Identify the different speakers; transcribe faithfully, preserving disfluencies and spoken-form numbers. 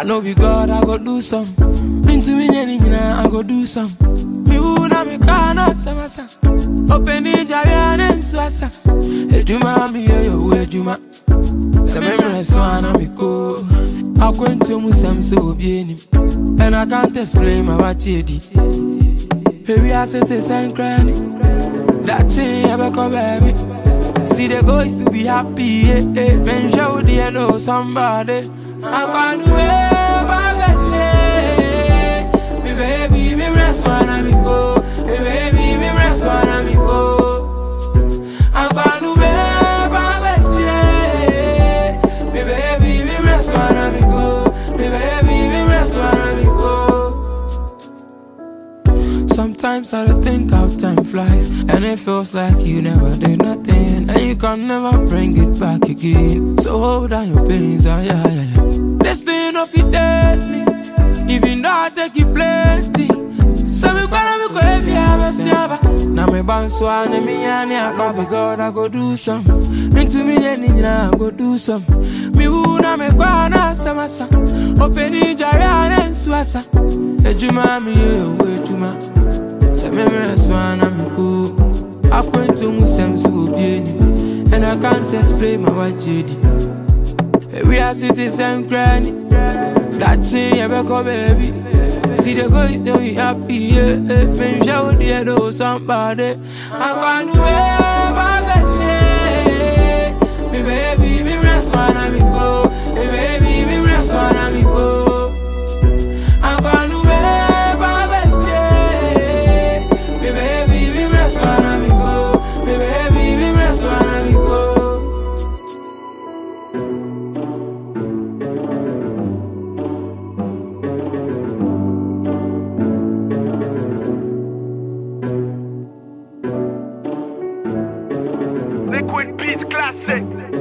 Speaker 1: know be God, I go do some. Into me, I go do some. Me woulda me cannot samasa. Open the Jarian and Swassa. Ejuma mi yo ejuma. Se me mreswana mi ko. I go into Musam so bien. And I can't explain my wachedi. Here we are sitting and crying. That thing ever come baby. See the goals to be happy. Yeah, yeah. Men show the know somebody. I'm gonna wait for me baby, me rest wanna me go. Me baby, me rest wanna me go. I'm gonna wait for me baby, me rest wanna me go. Me baby, me rest wanna me go. Sometimes I don't think how time flies, and it feels like you never did nothing, and you can never bring it back again. So hold on your pains, oh yeah, yeah, yeah. This thing of it dates me, even though I take it plenty. So me gonna be crazy, I'm a siava. Now me bounce one and me and I go be God, I go do some. Into me and I go do some. Me who na me gonna samasa. Open in Jarian and Swassa. Ejuma me yo ejuma. Se me rest one and me go. I point to Musam so bien, and I can't explain my wachedi. We are sitting and crying. That thing ever come baby. See the girl you we happy. Yeah, yeah. Men show the know somebody. I'm gonna wait for me baby, me rest wanna me go. Me baby, me rest wanna me go. I'm gonna wait for me baby, me rest wanna me go. Me baby, me rest wanna me go.
Speaker 2: Liquid Beats Classic.